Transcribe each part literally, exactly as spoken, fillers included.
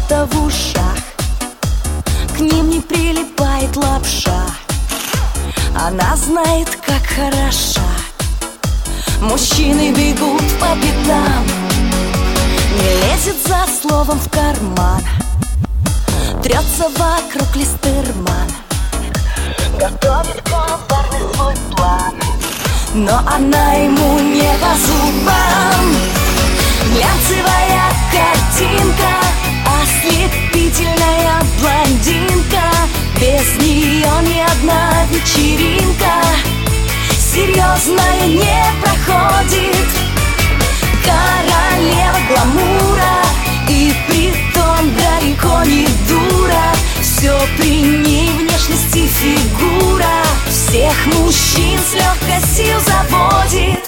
где-то в ушах, к ним не прилипает лапша. Она знает, как хороша. Мужчины бегут по пятам, не лезет за словом в карман, трется вокруг листерман, готовит коварный свой план. Но она ему не по зубам. Глянцевая картинка, ослепительная блондинка, без нее ни одна вечеринка серьезная не проходит. Королева гламура, и притом далеко не дура. Все при ней внешность и фигура всех мужчин с легкостью заводит.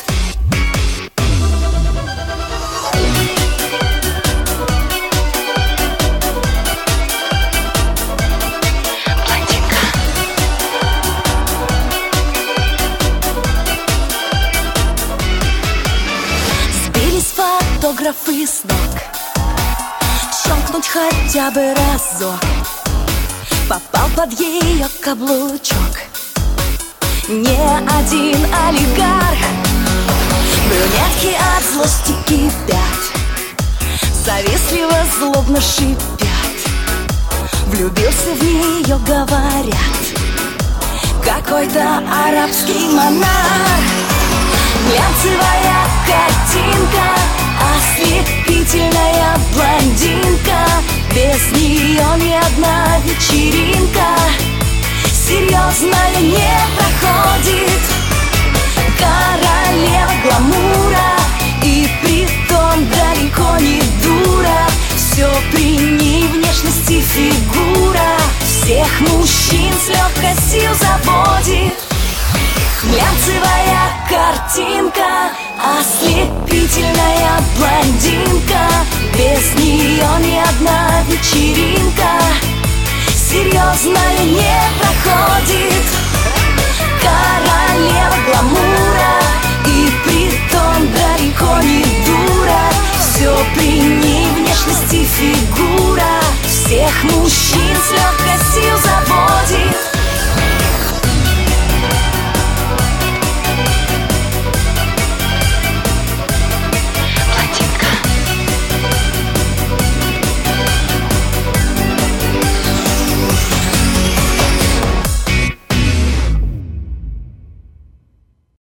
Фотографы с ног, щелкнуть хотя бы разок, попал под ее каблучок не один олигарх. Брюнетки от злости кипят, завистливо злобно шипят. Влюбился в нее, говорят, какой-то арабский монарх. Глянцевая картинка, ослепительная блондинка, без нее ни одна вечеринка серьезная не проходит. Королева гламура, и притом далеко не дура. Все при ней внешность и фигура всех мужчин с легкостью заводит. Глянцевая картинка, ослепительная блондинка, без нее ни одна вечеринка серьезная не проходит. Королева